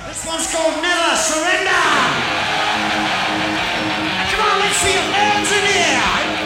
This one's called Never Surrender. Come on, let's see your hands in the air.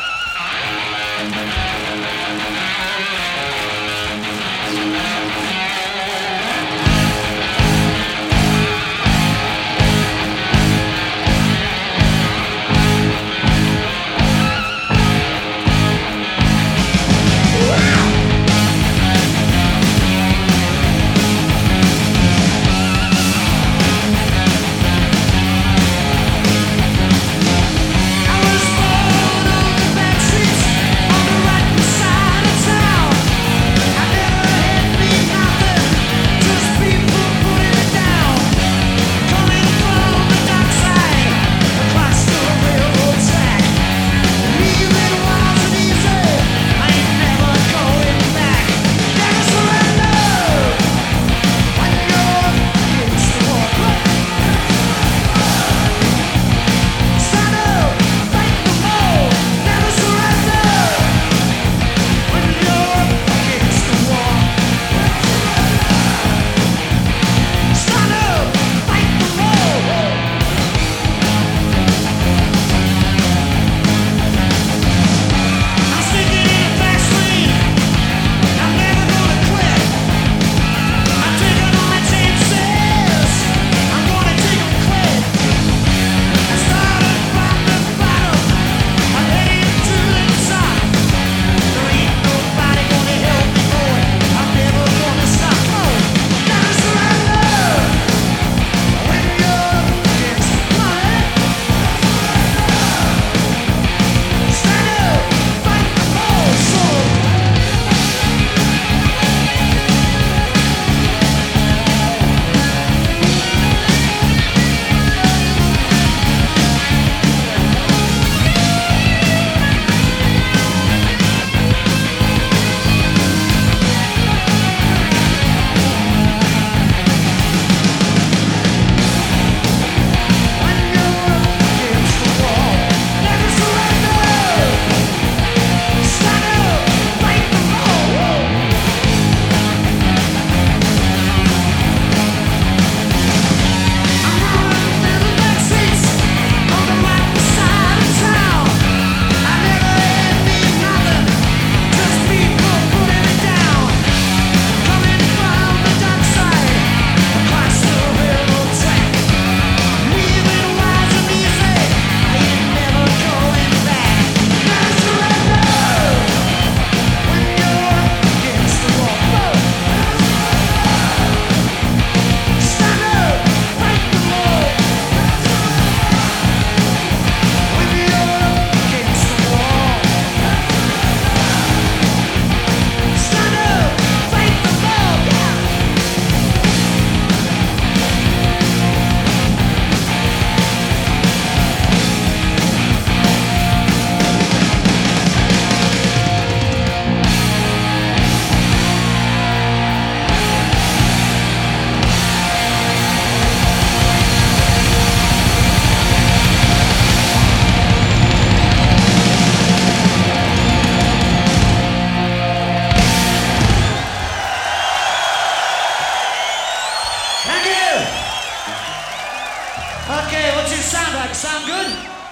Okay, what's it sound like? Sound good?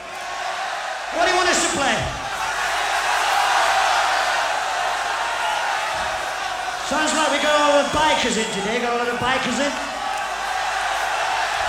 What do you want us to play? Sounds like we got all the bikers in today. Got a lot of bikers in.